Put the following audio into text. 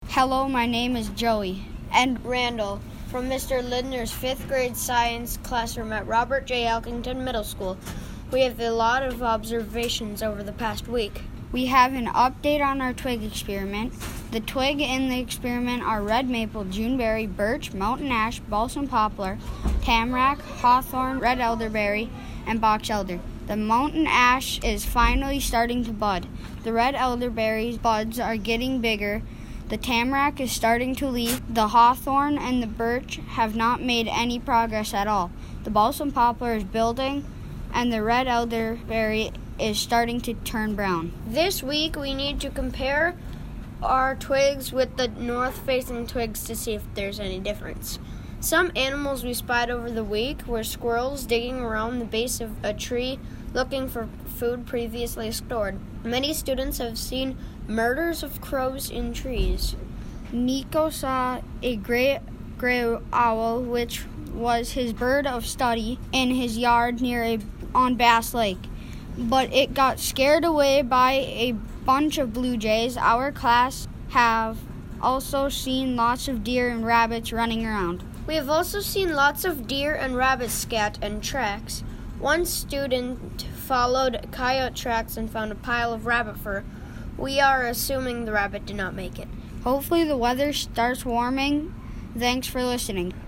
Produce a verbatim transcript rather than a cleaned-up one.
Hello, my name is Joey. And Randall from Mister Lindner's fifth grade science classroom at Robert J. Elkington Middle School. We have a lot of observations over the past week. We have an update on our twig experiment. The twig in the experiment are red maple, Juneberry, birch, mountain ash, balsam poplar, tamarack, hawthorn, red elderberry, and box elder. The mountain ash is finally starting to bud. The red elderberry's buds are getting bigger. The tamarack is starting to leaf. The hawthorn and the birch have not made any progress at all. The balsam poplar is building, and the red elderberry is starting to turn brown. This week we need to compare our twigs with the north-facing twigs to see if there's any difference. Some animals we spied over the week were squirrels digging around the base of a tree looking for food previously stored. Many students have seen murders of crows in trees. Nico saw a great gray owl, which was his bird of study, in his yard near a on Bass Lake, but it got scared away by a bunch of blue jays. Our class have also seen lots of deer and rabbits running around. We have also seen lots of deer and rabbits scat and tracks. One student followed coyote tracks and found a pile of rabbit fur. We are assuming the rabbit did not make it. Hopefully the weather starts warming. Thanks for listening.